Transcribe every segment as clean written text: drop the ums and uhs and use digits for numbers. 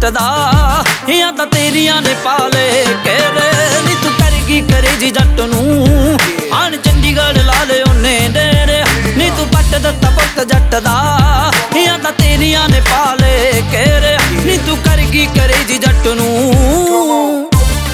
जट दा या तां तेरियां ने पाले केरे नी तू करगी करे जी जट नूं आन चंडीगढ़ ला ले ओने डेरे नी तू पट दत्ता पुत जट दा या तां तेरियां ने पाले केरे नी तू करगी करे जी जट नूं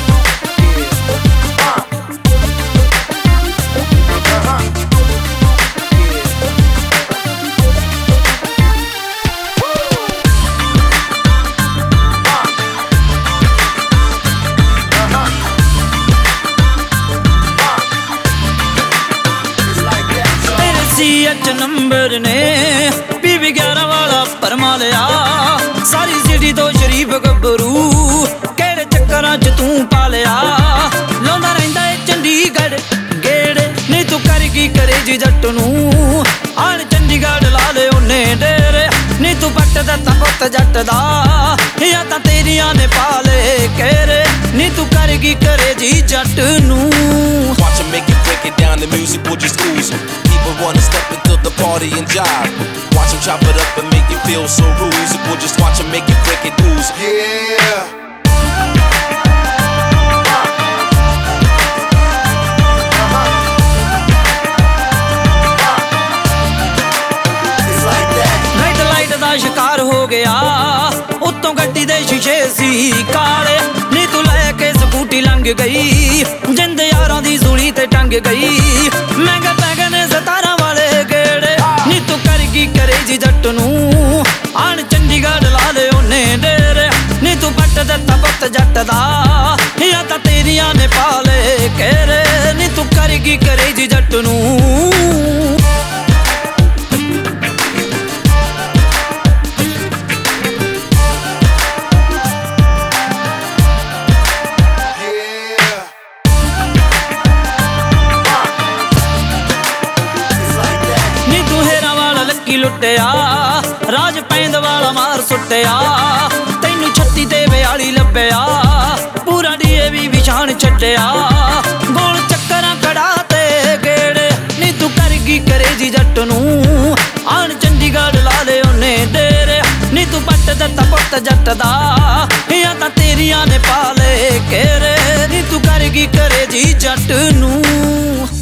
नंबर ने पीवी 11 वाला परमा लिया सारी सिटी तो शरीफ गब्बरू केड़े चक्करां च तू पा लिया लौंदा रहिंदा ए चंडीगढ़ गेड़े नी तू करगी करे जी जट नूं आन चंडीगढ़ ला ले ओने डेरे नी तू पट दत्ता पुत जट दा या तां तेरियां ने पाले केरे नी तू करगी करे जी जट नूं Watch 'em make it, break it down, the music will just ooze 'em. People wanna step into the party and jive. Watch 'em chop it up and make it feel so rude. Music will just watch 'em make it, break it, ooze. Yeah. शिकार हो गया उत्तों गड्डी दे शीशे सी काले नी तू लैके scooty लंघ गई जिंद यारां दी सूली ते टंग गई महंगे पैगे ने 17 वाले गेड़े नी तू करगी करे जी जट नूं आन चंडीगढ़ ला ले ओने डेरे नी तू पट दत्ता पुत जट दा या तां तेरियां ने पाले केरे नी तू करगी करे जी जट नूं लुटिया राज पैंद वाला मार सुटिया तैनू 36 ते 42 लभ्या पूरा DAV विछाण छड्डिया गोल चक्करां खड़ा ते गेड़े नी तू करगी करे जी जट नूं आन चंडीगढ़ ला ले ओने डेरे नी तू पट दत्ता पुत जट दा या तां तेरियां ने पाले केरे नी तू करगी करे जी जट नूं